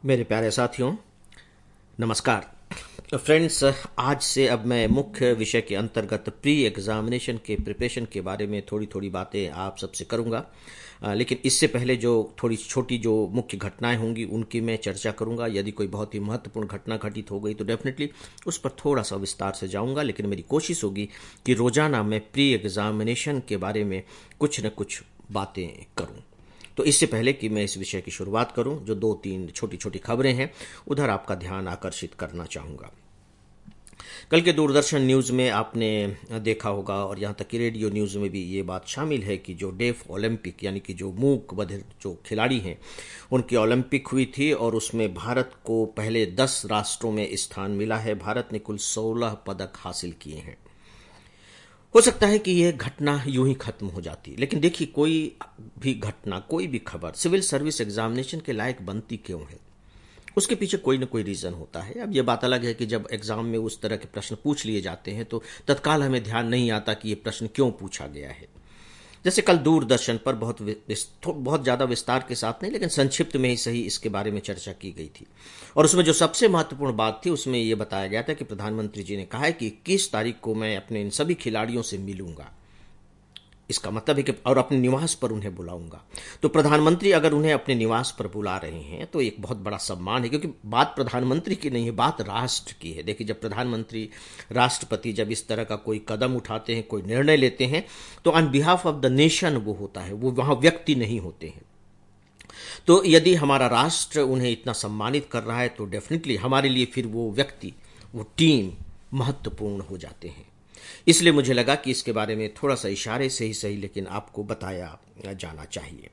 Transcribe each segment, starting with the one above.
मेरे प्यारे साथियों, नमस्कार। फ्रेंड्स, आज से अब मैं मुख्य विषय के अंतर्गत प्री एग्जामिनेशन के प्रिपरेशन के बारे में थोड़ी थोड़ी बातें आप सबसे करूंगा। लेकिन इससे पहले जो थोड़ी छोटी जो मुख्य घटनाएं होंगी उनकी मैं चर्चा करूंगा। यदि कोई बहुत ही महत्वपूर्ण घटना घटित हो गई तो डेफिनेटली उस पर थोड़ा सा विस्तार से जाऊंगा, लेकिन मेरी कोशिश होगी कि रोजाना मैं प्री एग्जामिनेशन के बारे में कुछ न कुछ बातें करूं। तो इससे पहले कि मैं इस विषय की शुरुआत करूं, जो दो तीन छोटी छोटी खबरें हैं उधर आपका ध्यान आकर्षित करना चाहूंगा। कल के दूरदर्शन न्यूज में आपने देखा होगा, और यहां तक कि रेडियो न्यूज में भी ये बात शामिल है कि जो डेफ ओलंपिक यानी कि जो मूक बधिर जो खिलाड़ी हैं उनकी ओलंपिक हुई थी और उसमें भारत को पहले 10 राष्ट्रों में स्थान मिला है। भारत ने कुल 16 पदक हासिल किए हैं। हो सकता है कि यह घटना यूं ही खत्म हो जाती, लेकिन देखिए, कोई भी घटना, कोई भी खबर सिविल सर्विस एग्जामिनेशन के लायक बनती क्यों है, उसके पीछे कोई ना कोई रीजन होता है। अब यह बात अलग है कि जब एग्जाम में उस तरह के प्रश्न पूछ लिए जाते हैं तो तत्काल हमें ध्यान नहीं आता कि यह प्रश्न क्यों पूछा गया है। जैसे कल दूरदर्शन पर बहुत ज्यादा विस्तार के साथ नहीं, लेकिन संक्षिप्त में ही सही इसके बारे में चर्चा की गई थी। और उसमें जो सबसे महत्वपूर्ण बात थी उसमें यह बताया गया था कि प्रधानमंत्री जी ने कहा है कि 21 तारीख को मैं अपने इन सभी खिलाड़ियों से मिलूंगा। इसका मतलब है कि और अपने निवास पर उन्हें बुलाऊंगा। तो प्रधानमंत्री अगर उन्हें अपने निवास पर बुला रहे हैं तो एक बहुत बड़ा सम्मान है, क्योंकि बात प्रधानमंत्री की नहीं है, बात राष्ट्र की है। देखिए, जब प्रधानमंत्री, राष्ट्रपति जब इस तरह का कोई कदम उठाते हैं, कोई निर्णय लेते हैं, तो on behalf of the nation वो होता है, वो वहां व्यक्ति नहीं होते हैं। तो यदि हमारा राष्ट्र उन्हें इतना सम्मानित कर रहा है तो डेफिनेटली हमारे लिए फिर वो व्यक्ति, वो टीम महत्वपूर्ण हो जाते हैं। इसलिए मुझे लगा कि इसके बारे में थोड़ा सा इशारे से ही सही, लेकिन आपको बताया जाना चाहिए।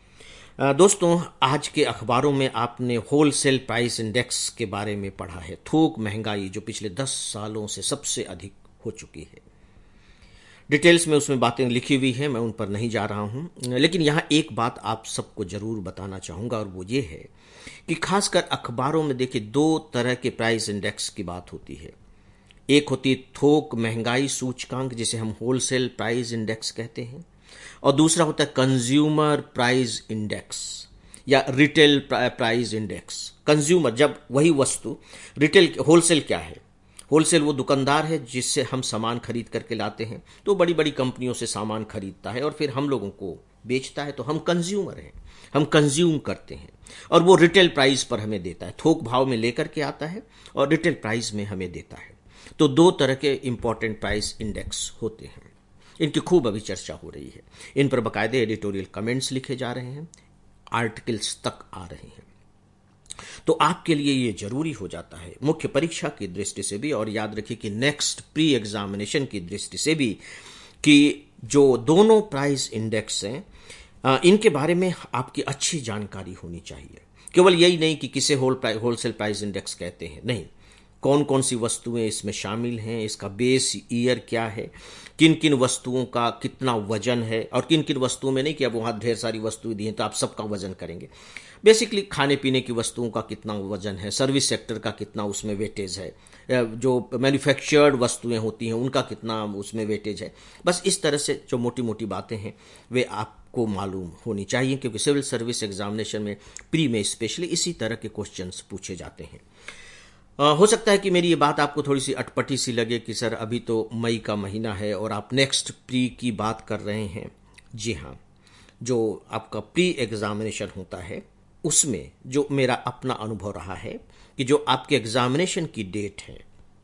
दोस्तों, आज के अखबारों में आपने होलसेल प्राइस इंडेक्स के बारे में पढ़ा है। थोक महंगाई जो पिछले 10 सालों से सबसे अधिक हो चुकी है। डिटेल्स में उसमें बातें लिखी हुई हैं, मैं उन पर नहीं जा रहा हूं, लेकिन यहां एक बात आप सबको जरूर बताना चाहूंगा, और वो ये है कि खासकर अखबारों में देखिए, 2 तरह के प्राइस इंडेक्स की बात होती है। एक होती है थोक महंगाई सूचकांक, जिसे हम होलसेल प्राइस इंडेक्स कहते हैं, और दूसरा होता है कंज्यूमर प्राइस इंडेक्स या रिटेल प्राइस इंडेक्स। कंज्यूमर, जब वही वस्तु, रिटेल, होलसेल क्या है? होलसेल वो दुकानदार है जिससे हम सामान खरीद करके लाते हैं, तो बड़ी बड़ी कंपनियों से सामान खरीदता है और फिर हम लोगों को बेचता है, तो हम कंज्यूमर हैं, हम कंज्यूम करते हैं, और वो रिटेल प्राइस पर हमें देता है, थोक भाव में लेकर के आता है और रिटेल प्राइस में हमें देता है। तो 2 तरह के इंपॉर्टेंट प्राइस इंडेक्स होते हैं। इनकी खूब अभी चर्चा हो रही है, इन पर बकायदे एडिटोरियल कमेंट्स लिखे जा रहे हैं, आर्टिकल्स तक आ रहे हैं। तो आपके लिए ये जरूरी हो जाता है, मुख्य परीक्षा की दृष्टि से भी, और याद रखिए कि नेक्स्ट प्री एग्जामिनेशन की दृष्टि से भी, कि जो दोनों प्राइस इंडेक्स हैं इनके बारे में आपकी अच्छी जानकारी होनी चाहिए। केवल यही नहीं कि किसे होलसेल प्राइस इंडेक्स कहते हैं, नहीं, कौन कौन सी वस्तुएं इसमें शामिल हैं, इसका बेस ईयर क्या है, किन किन वस्तुओं का कितना वजन है, और किन किन वस्तुओं में नहीं कि अब वहां ढेर सारी वस्तुएं दी हैं तो आप सबका वजन करेंगे। बेसिकली खाने पीने की वस्तुओं का कितना वजन है, सर्विस सेक्टर का कितना उसमें वेटेज है, जो मैन्युफैक्चर्ड वस्तुएं होती हैं उनका कितना उसमें वेटेज है। बस इस तरह से जो मोटी मोटी बातें हैं वे आपको मालूम होनी चाहिए, क्योंकि सिविल सर्विस एग्जामिनेशन में प्री में स्पेशली इसी तरह के क्वेश्चंस पूछे जाते हैं। हो सकता है कि मेरी ये बात आपको थोड़ी सी अटपटी सी लगे कि सर अभी तो मई का महीना है और आप नेक्स्ट प्री की बात कर रहे हैं। जी हाँ, जो आपका प्री एग्जामिनेशन होता है उसमें जो मेरा अपना अनुभव रहा है कि जो आपके एग्जामिनेशन की डेट है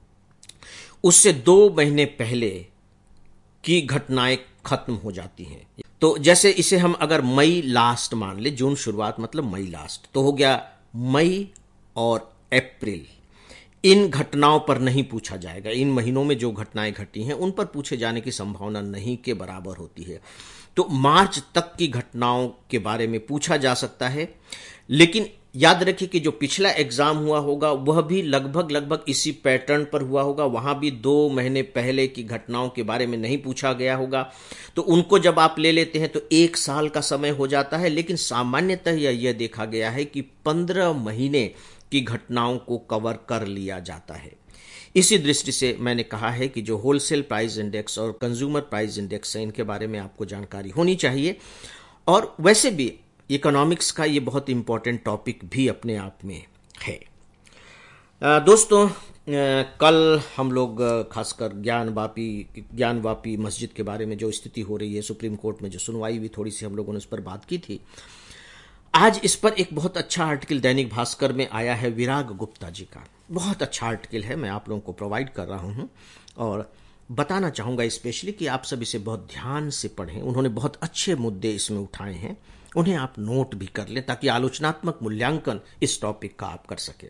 उससे 2 महीने पहले की घटनाएं खत्म हो जाती हैं। तो जैसे इसे हम अगर मई लास्ट मान ले, जून शुरुआत मतलब मई लास्ट, तो हो गया मई और अप्रैल। इन घटनाओं पर नहीं पूछा जाएगा, इन महीनों में जो घटनाएं घटी हैं उन पर पूछे जाने की संभावना नहीं के बराबर होती है। तो मार्च तक की घटनाओं के बारे में पूछा जा सकता है, लेकिन याद रखिए कि जो पिछला एग्जाम हुआ होगा वह भी लगभग इसी पैटर्न पर हुआ होगा, वहां भी 2 महीने पहले की घटनाओं के बारे में नहीं पूछा गया होगा। तो उनको जब आप ले लेते हैं तो 1 साल का समय हो जाता है, लेकिन सामान्यतः यह देखा गया है कि 15 महीने की घटनाओं को कवर कर लिया जाता है। इसी दृष्टि से मैंने कहा है कि जो होलसेल प्राइस इंडेक्स और कंज्यूमर प्राइस इंडेक्स है इनके बारे में आपको जानकारी होनी चाहिए। और वैसे भी इकोनॉमिक्स का ये बहुत इंपॉर्टेंट टॉपिक भी अपने आप में दोस्तों, कल हम लोग खासकर ज्ञानवापी मस्जिद के बारे में जो स्थिति हो रही है, सुप्रीम कोर्ट में जो सुनवाई हुई, थोड़ी सी हम लोगों ने उस पर बात की थी। आज इस पर एक बहुत अच्छा आर्टिकल दैनिक भास्कर में आया है विराग गुप्ता जी का। बहुत अच्छा आर्टिकल है, मैं आप लोगों को प्रोवाइड कर रहा हूं और बताना चाहूंगा स्पेशली कि आप सब इसे बहुत ध्यान से पढ़ें। उन्होंने बहुत अच्छे मुद्दे इसमें उठाए हैं, उन्हें आप नोट भी कर लें ताकि आलोचनात्मक मूल्यांकन इस टॉपिक का आप कर सकें।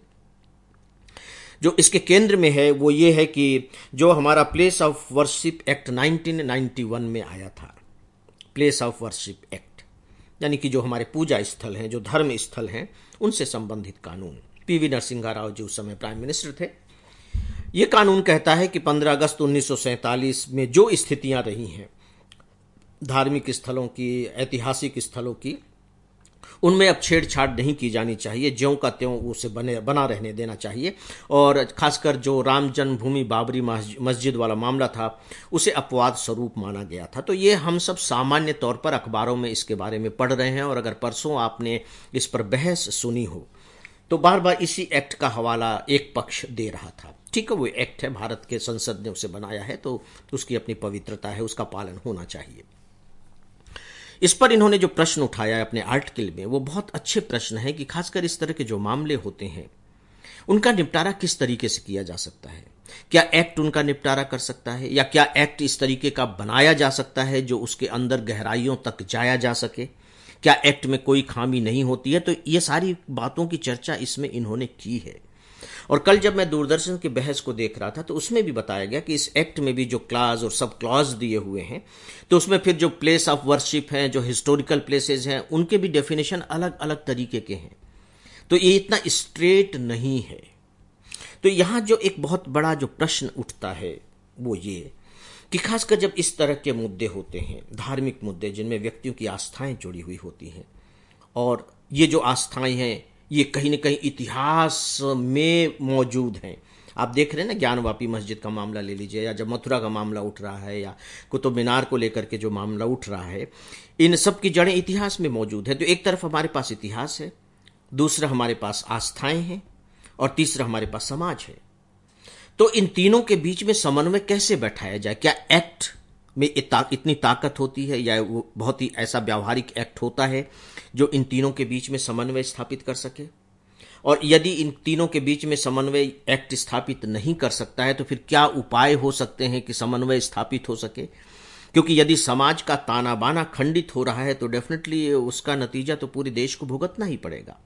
जो इसके केंद्र में है वो ये है कि जो हमारा प्लेस ऑफ वर्शिप एक्ट 1991 में आया था, प्लेस ऑफ वर्शिप एक्ट, यानी कि जो हमारे पूजा स्थल हैं, जो धर्म स्थल हैं, उनसे संबंधित कानून। पीवी नरसिम्हा राव जी उस समय प्राइम मिनिस्टर थे। ये कानून कहता है कि 15 अगस्त 1947 में जो स्थितियां रही हैं धार्मिक स्थलों की, ऐतिहासिक स्थलों की, उनमें अब छेड़छाड़ नहीं की जानी चाहिए, ज्यों का त्यों उसे बना रहने देना चाहिए। और खासकर जो राम जन्मभूमि बाबरी मस्जिद वाला मामला था, उसे अपवाद स्वरूप माना गया था। तो ये हम सब सामान्य तौर पर अखबारों में इसके बारे में पढ़ रहे हैं, और अगर परसों आपने इस पर बहस सुनी हो तो बार बार इसी एक्ट का हवाला एक पक्ष दे रहा था। ठीक है, वो एक्ट है, भारत के संसद ने उसे बनाया है, तो उसकी अपनी पवित्रता है, उसका पालन होना चाहिए। इस पर इन्होंने जो प्रश्न उठाया है अपने आर्टिकल में, वो बहुत अच्छे प्रश्न है कि खासकर इस तरह के जो मामले होते हैं उनका निपटारा किस तरीके से किया जा सकता है। क्या एक्ट उनका निपटारा कर सकता है, या क्या एक्ट इस तरीके का बनाया जा सकता है जो उसके अंदर गहराइयों तक जाया जा सके, क्या एक्ट में कोई खामी नहीं होती है। तो ये सारी बातों की चर्चा इसमें इन्होंने की है। और कल जब मैं दूरदर्शन के बहस को देख रहा था तो उसमें भी बताया गया कि इस एक्ट में भी जो क्लाज और सब क्लॉज दिए हुए हैं, तो उसमें फिर जो प्लेस ऑफ वर्शिप हैं, जो हिस्टोरिकल प्लेसेस हैं, उनके भी डेफिनेशन अलग अलग तरीके के हैं। तो ये इतना स्ट्रेट नहीं है। तो यहां जो एक बहुत बड़ा जो प्रश्न उठता है वो ये कि खासकर जब इस तरह के मुद्दे होते हैं, धार्मिक मुद्दे जिनमें व्यक्तियों की आस्थाएं जुड़ी हुई होती हैं, और ये जो आस्थाएं हैं ये कहीं न कहीं इतिहास में मौजूद हैं। आप देख रहे हैं ना, ज्ञानवापी मस्जिद का मामला ले लीजिए, या जब मथुरा का मामला उठ रहा है, या कुतुब मीनार को लेकर के जो मामला उठ रहा है, इन सब की जड़ें इतिहास में मौजूद है। तो एक तरफ हमारे पास इतिहास है, दूसरा हमारे पास आस्थाएं हैं, और तीसरा हमारे पास समाज है। तो इन तीनों के बीच में समन्वय कैसे बैठाया जाए? क्या एक्ट में इतनी ताकत होती है, या वो बहुत ही ऐसा व्यावहारिक एक्ट होता है जो इन तीनों के बीच में समन्वय स्थापित कर सके? और यदि इन तीनों के बीच में समन्वय एक्ट स्थापित नहीं कर सकता है तो फिर क्या उपाय हो सकते हैं कि समन्वय स्थापित हो सके? क्योंकि यदि समाज का ताना बाना खंडित हो रहा है तो डेफिनेटली उसका नतीजा तो पूरे देश को भुगतना ही पड़ेगा।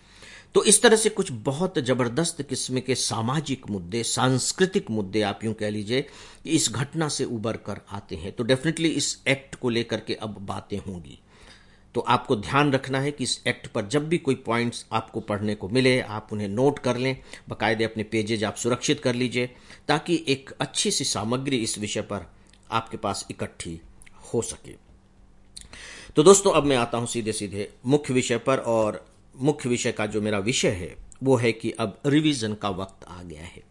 तो इस तरह से कुछ बहुत जबरदस्त किस्म के सामाजिक मुद्दे, सांस्कृतिक मुद्दे आप यूं कह लीजिए, इस घटना से उबर कर आते हैं। तो डेफिनेटली इस एक्ट को लेकर के अब बातें होंगी। तो आपको ध्यान रखना है कि इस एक्ट पर जब भी कोई पॉइंट्स आपको पढ़ने को मिले, आप उन्हें नोट कर लें, बाकायदे अपने पेजेज आप सुरक्षित कर लीजिए, ताकि एक अच्छी सी सामग्री इस विषय पर आपके पास इकट्ठी हो सके। तो दोस्तों, अब मैं आता हूं सीधे सीधे मुख्य विषय पर, और मुख्य विषय का जो मेरा विषय है वो है कि अब रिवीजन का वक्त आ गया है।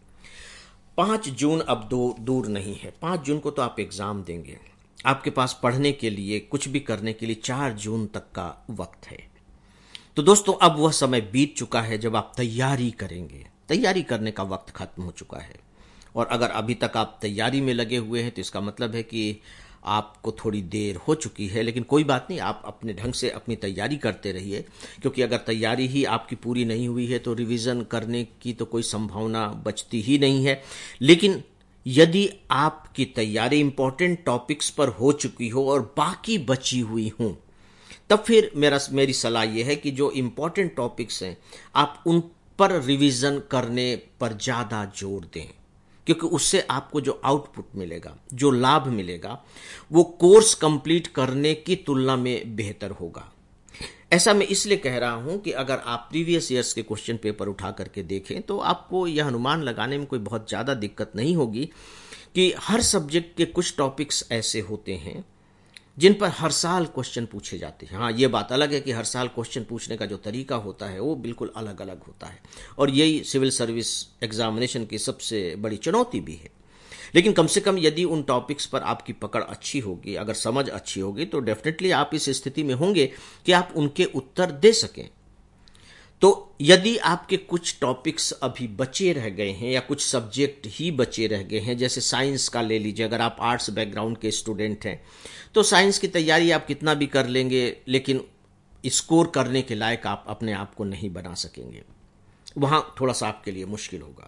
5 जून अब दूर नहीं है। 5 जून को तो आप एग्जाम देंगे, आपके पास पढ़ने के लिए, कुछ भी करने के लिए 4 जून तक का वक्त है। तो दोस्तों, अब वह समय बीत चुका है जब आप तैयारी करेंगे। तैयारी करने का वक्त खत्म हो चुका है। और अगर अभी तक आप तैयारी में लगे हुए हैं तो इसका मतलब है कि आपको थोड़ी देर हो चुकी है। लेकिन कोई बात नहीं, आप अपने ढंग से अपनी तैयारी करते रहिए, क्योंकि अगर तैयारी ही आपकी पूरी नहीं हुई है तो रिवीजन करने की तो कोई संभावना बचती ही नहीं है। लेकिन यदि आपकी तैयारी इंपॉर्टेंट टॉपिक्स पर हो चुकी हो और बाकी बची हुई हो, तब फिर मेरी सलाह यह है कि जो इंपॉर्टेंट टॉपिक्स हैं आप उन पर रिवीजन करने पर ज्यादा जोर दें, क्योंकि उससे आपको जो आउटपुट मिलेगा, जो लाभ मिलेगा, वो कोर्स कंप्लीट करने की तुलना में बेहतर होगा। ऐसा मैं इसलिए कह रहा हूं कि अगर आप प्रीवियस ईयर्स के क्वेश्चन पेपर उठा करके देखें तो आपको यह अनुमान लगाने में कोई बहुत ज्यादा दिक्कत नहीं होगी कि हर सब्जेक्ट के कुछ टॉपिक्स ऐसे होते हैं जिन पर हर साल क्वेश्चन पूछे जाते हैं। हाँ, ये बात अलग है कि हर साल क्वेश्चन पूछने का जो तरीका होता है वो बिल्कुल अलग अलग होता है, और यही सिविल सर्विस एग्जामिनेशन की सबसे बड़ी चुनौती भी है। लेकिन कम से कम यदि उन टॉपिक्स पर आपकी पकड़ अच्छी होगी, अगर समझ अच्छी होगी, तो डेफिनेटली आप इस स्थिति में होंगे कि आप उनके उत्तर दे सकें। तो यदि आपके कुछ टॉपिक्स अभी बचे रह गए हैं या कुछ सब्जेक्ट ही बचे रह गए हैं, जैसे साइंस का ले लीजिए, अगर आप आर्ट्स बैकग्राउंड के स्टूडेंट हैं तो साइंस की तैयारी आप कितना भी कर लेंगे लेकिन स्कोर करने के लायक आप अपने आप को नहीं बना सकेंगे, वहां थोड़ा सा आपके लिए मुश्किल होगा।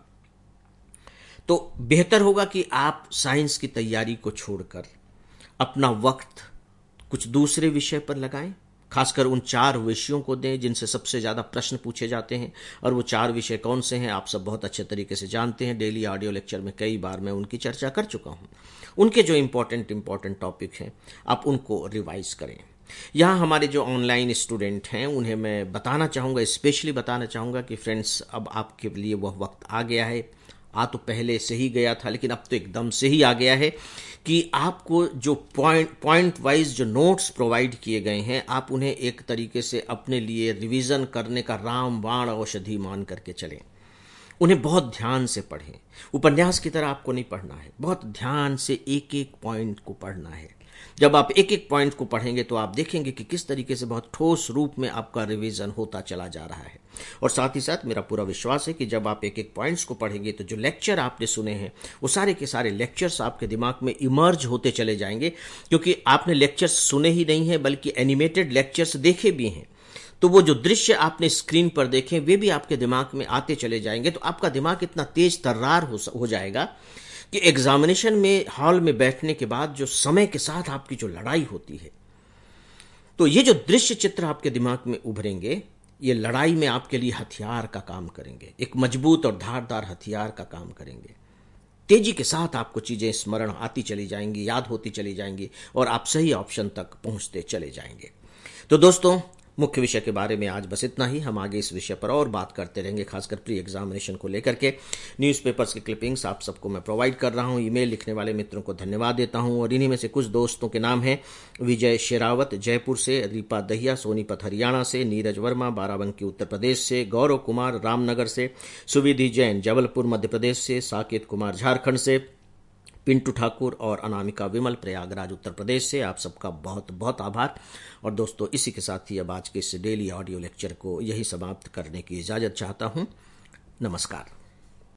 तो बेहतर होगा कि आप साइंस की तैयारी को छोड़कर अपना वक्त कुछ दूसरे विषय पर लगाएं, खासकर उन 4 विषयों को दें जिनसे सबसे ज्यादा प्रश्न पूछे जाते हैं। और वो 4 विषय कौन से हैं आप सब बहुत अच्छे तरीके से जानते हैं, डेली ऑडियो लेक्चर में कई बार मैं उनकी चर्चा कर चुका हूं। उनके जो इंपॉर्टेंट टॉपिक हैं आप उनको रिवाइज करें। यहाँ हमारे जो ऑनलाइन स्टूडेंट हैं उन्हें मैं बताना चाहूँगा, स्पेशली बताना चाहूँगा कि फ्रेंड्स अब आपके लिए वह वक्त आ गया है, आ तो पहले से ही गया था लेकिन अब तो एकदम से ही आ गया है कि आपको जो पॉइंट वाइज जो नोट्स प्रोवाइड किए गए हैं आप उन्हें एक तरीके से अपने लिए रिवीजन करने का रामबाण औषधि मान करके चलें। उन्हें बहुत ध्यान से पढ़ें, उपन्यास की तरह आपको नहीं पढ़ना है, बहुत ध्यान से एक एक पॉइंट को पढ़ना है। जब आप एक एक पॉइंट को पढ़ेंगे तो आप देखेंगे कि किस तरीके से बहुत ठोस रूप में आपका रिवीजन होता चला जा रहा है। और साथ ही साथ मेरा पूरा विश्वास है कि जब आप एक एक पॉइंट्स को पढ़ेंगे तो जो लेक्चर आपने सुने हैं वो सारे के सारे लेक्चर्स आपके दिमाग में इमर्ज होते चले जाएंगे, क्योंकि आपने लेक्चर्स सुने ही नहीं है बल्कि एनिमेटेड लेक्चर्स देखे भी हैं। तो वो जो दृश्य आपने स्क्रीन पर देखे वे भी आपके दिमाग में आते चले जाएंगे। तो आपका दिमाग इतना तेज तर्रार हो जाएगा कि एग्जामिनेशन में हॉल में बैठने के बाद जो समय के साथ आपकी जो लड़ाई होती है, तो ये जो दृश्य चित्र आपके दिमाग में उभरेंगे ये लड़ाई में आपके लिए हथियार का काम करेंगे, एक मजबूत और धारदार हथियार का काम करेंगे। तेजी के साथ आपको चीजें स्मरण आती चली जाएंगी, याद होती चली जाएंगी और आप सही ऑप्शन तक पहुंचते चले जाएंगे। तो दोस्तों, मुख्य विषय के बारे में आज बस इतना ही। हम आगे इस विषय पर और बात करते रहेंगे, खासकर प्री एग्जामिनेशन को लेकर के। न्यूज़पेपर्स के क्लिपिंग्स आप सबको मैं प्रोवाइड कर रहा हूं। ईमेल लिखने वाले मित्रों को धन्यवाद देता हूं और इन्हीं में से कुछ दोस्तों के नाम हैं: विजय शेरावत जयपुर से, रीपा दहिया सोनीपत हरियाणा से, नीरज वर्मा बाराबंकी उत्तर प्रदेश से, गौरव कुमार रामनगर से, सुविधि जैन जबलपुर मध्य प्रदेश से, साकेत कुमार झारखंड से, पिंटू ठाकुर और अनामिका विमल प्रयागराज उत्तर प्रदेश से। आप सबका बहुत बहुत आभार। और दोस्तों, इसी के साथ ही अब आज के इस डेली ऑडियो लेक्चर को यही समाप्त करने की इजाजत चाहता हूं। नमस्कार।